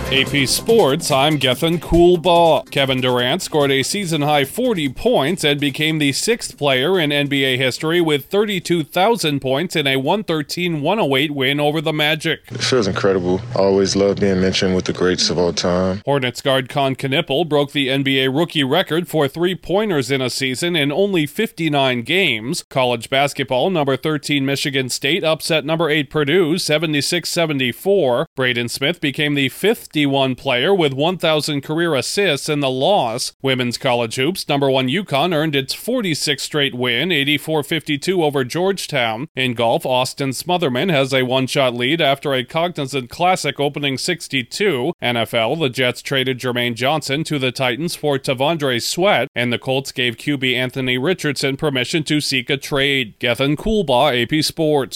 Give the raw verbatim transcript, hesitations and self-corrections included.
A P Sports, I'm Gethin Coolbaugh. Kevin Durant scored a season-high forty points and became the sixth player in N B A history with thirty-two thousand points in a one thirteen one oh eight win over the Magic. It feels incredible. I always love being mentioned with the greats of all time. Hornets guard Kon Knueppel broke the N B A rookie record for three-pointers in a season in only fifty-nine games. College basketball, number thirteen Michigan State upset number eight Purdue seventy-six seventy-four. Braden Smith became the fifth D one player with one thousand career assists in the loss. Women's college hoops, number one UConn earned its forty-sixth straight win, eighty-four fifty-two over Georgetown. In golf, Austin Smotherman has a one-shot lead after a Cognizant Classic opening sixty-two. N F L, the Jets traded Jermaine Johnson to the Titans for T'Vondre Sweat, and the Colts gave Q B Anthony Richardson permission to seek a trade. Gethin Coolbaugh, A P Sports.